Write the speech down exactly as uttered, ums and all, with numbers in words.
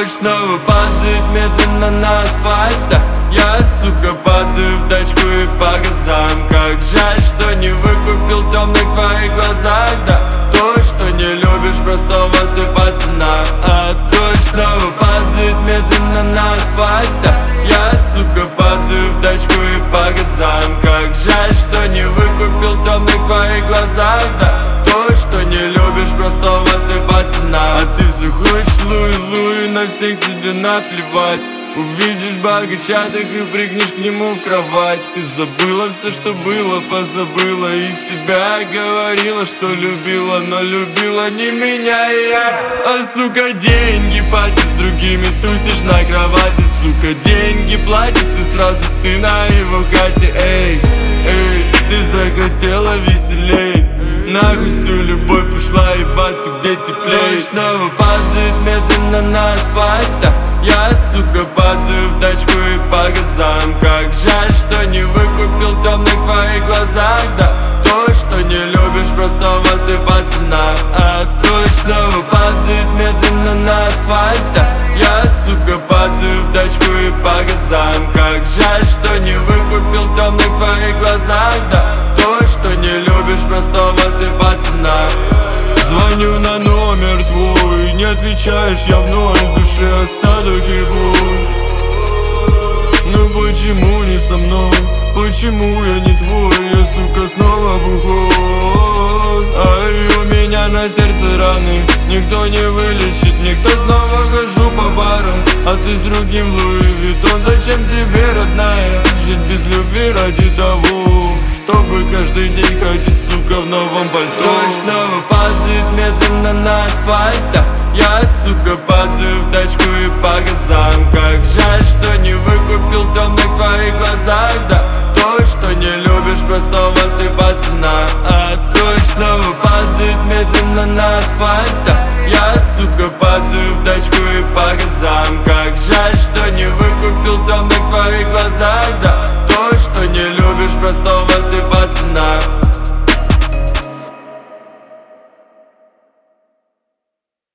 Дождь снова падает медленно на асфальт, да. Я, сука, падаю в тачку и по газам. Как жаль, что не выкупил темных в твоих глазах, да. То, что не любишь простого ты пацана. А дождь снова падает медленно на асфальт, да. Я, сука, падаю в тачку и по газам. Как жаль, что не выкупил темных в твоих глазах, да. То, что не любишь простого ты пацана. А ты все хочешь луи-луи, на всех тебе наплевать. Увидишь богача, так и прыгнешь к нему в кровать. Ты забыла все, что было, позабыла из себя. Говорила, что любила, но любила не меня и я. А сука, деньги платишь, с другими тусишь на кровати. Сука, деньги платит, ты сразу ты на его хате. Эй, эй, ты захотела веселей. Нахуй всю любовь пошла ебаться, где теплее. Дождь снова падает медленно на асфальт, да. Я, сука, падаю в тачку и по газам. Как жаль, что не выкупил темных в твоих глазах, да. То, что не любишь простого ты пацана. А дождь снова падает медленно на асфальт, да. Я, сука, падаю в тачку и по газам. Как жаль, что не выкупил темных в твоих глазах, да. То, что не любишь простого ты пацана. Звоню на номер твой, не отвечаешь, я вновь в душе осадок и боль. Ну почему не со мной? Почему я не твой? Я, сука, снова бухой. Ай, у меня на сердце раны, никто не вылечит. Никто, снова хожу по барам, а ты с другим Луи Виттон. Зачем тебе, родная, жить без любви ради того, чтобы каждый день ходить, сука, в новом пальто? Дождь снова падает медленно на асфальт, да. Я, сука, падаю в тачку и по газам. Как жаль, что не выкупил темных в твоих глазах, да. То, что не любишь простого ты пацана. А дождь снова падает медленно на асфальт, да. Я, сука, падаю в тачку и по газам. Как жаль, что не выкупил темных в твоих глазах, да. То, что не любишь простого ты пацана.